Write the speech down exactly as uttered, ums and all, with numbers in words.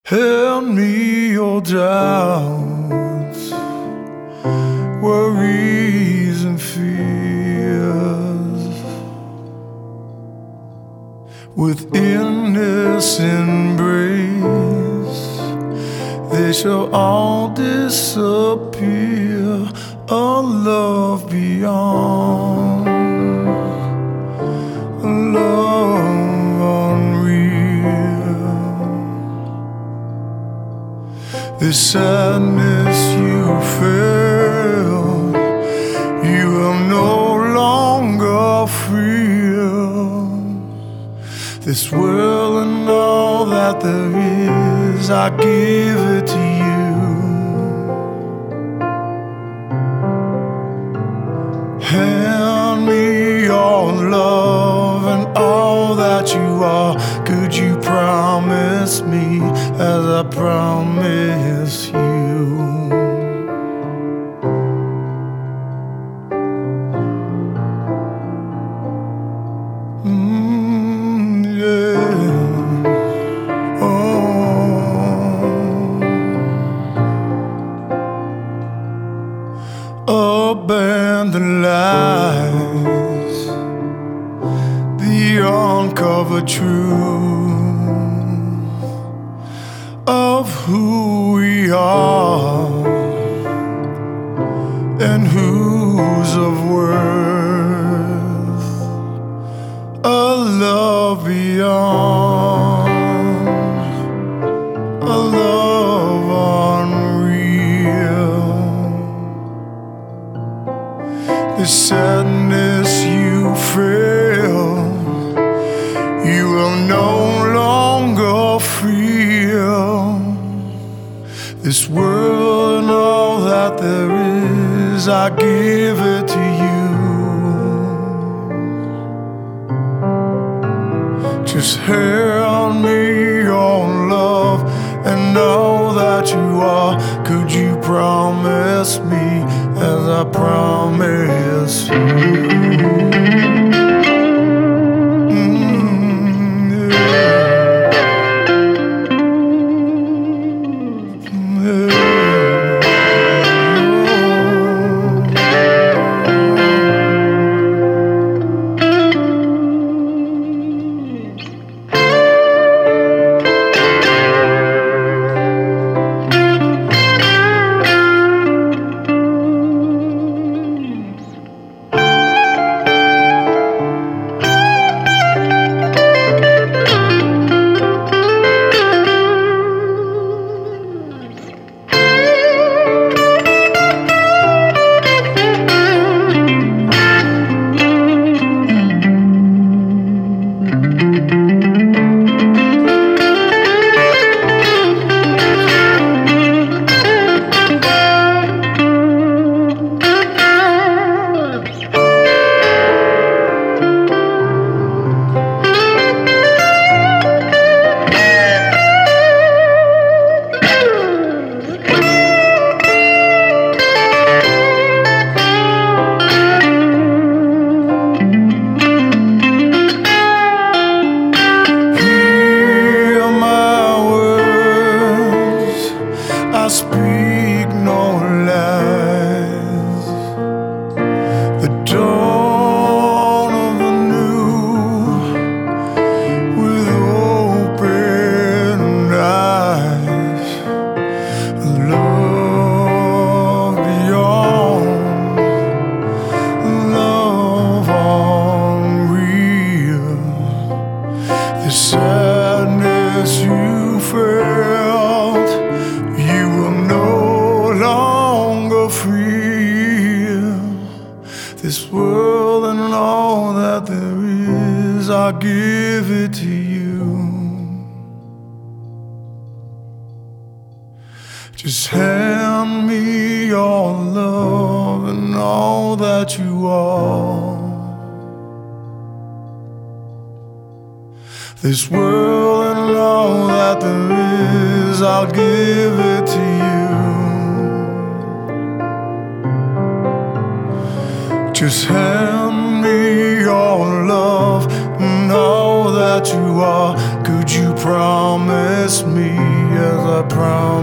Hand me your doubts, worries and fears. Within this embrace, they shall all disappear. A love beyond, a love unreal. This sadness you feel, you will no longer feel. This world and all that there is, I give it to you. Hand me your love and all that you are. Could you promise me as I promise you? Mm, yeah. Oh. Abandoned lies, the uncovered truth of who we are and who's of worth. A love beyond, a love unreal. The sadness you feel, you will no longer feel. This world and all that there is, I give it to you. Just hand me your love and all that you are. Could you promise me as I promise you? I speak no lies. The dawn of the new, with open eyes. Love beyond, love unreal. The sadness you felt, you will no longer feel. This world and all that there is, I give it to you. Just hand me your love and all that you are. This world and all that there is, I'll give it to you. Just hand me your love and all that you are. Could you promise me as I promise